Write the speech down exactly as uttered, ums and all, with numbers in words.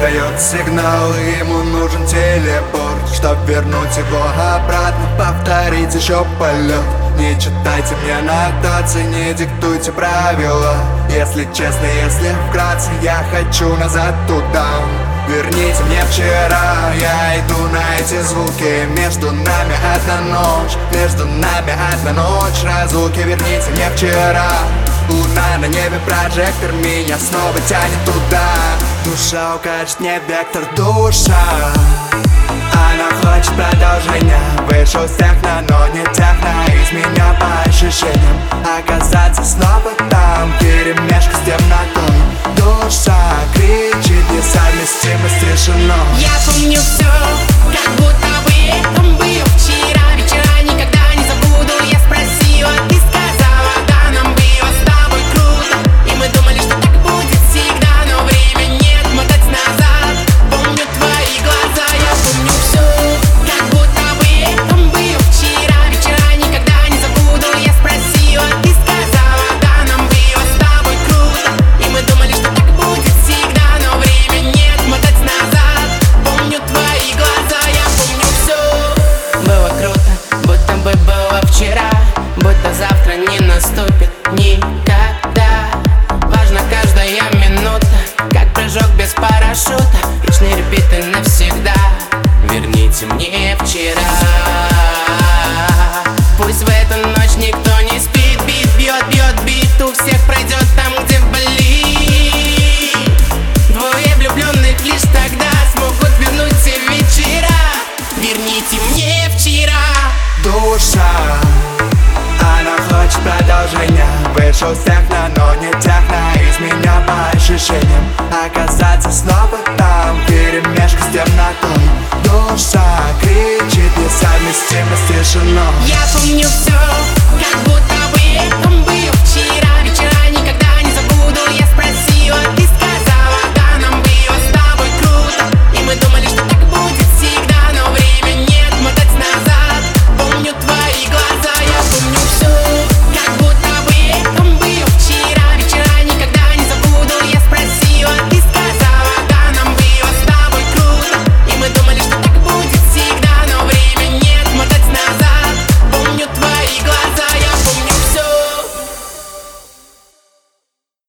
дает сигнал, и ему нужен телепорт, чтоб вернуть его обратно, повторить еще полет. Не читайте мне нотации, не диктуйте правила. Если честно, если вкратце, я хочу назад туда. Верните мне вчера, я иду на эти звуки. Между нами одна ночь, между нами одна ночь. Разлуки, верните мне вчера. Луна на небе, прожектор меня снова тянет туда. Душа укажет мне вектор, душа. Она хочет продолжения. Вышел с техно, но не техно. Из меня по ощущениям оказаться снова там. Перемешка с темнотой. Душа кричит несовместимо с тишиной. Я помню все, как будто бы это было вчера. Вечера никогда не забуду. Я спросила, ты сказала, да, нам было с тобой круто. И мы думали, что так будет всегда, но время нет, мотать назад. Помню твои глаза, я помню все, как будто бы это было вчера. Вечера никогда не забуду. Я спросила, ты сказала, да, нам было с тобой круто. И мы думали, что так будет всегда, но время нет, мотать назад. Помню твои глаза, я помню все. Было круто, будто бы было вчера, будто завтра не наступит никогда. Важна каждая минута, как прыжок без парашюта. Вечные репиты навсегда. Верните мне вчера. Пусть в эту ночь никто не спит. Бит бьет, бьет бит, у всех пройдет там, где болит. Двое влюбленных лишь тогда смогут вернуть все вечера. Верните мне вчера. Душа, она хочет продолжения. Вышел с техно, но не техно. Из меня по ощущениям оказаться снова там. Перемешка с темнотой. Душа кричит несовместимо с тишиной. Я помню все,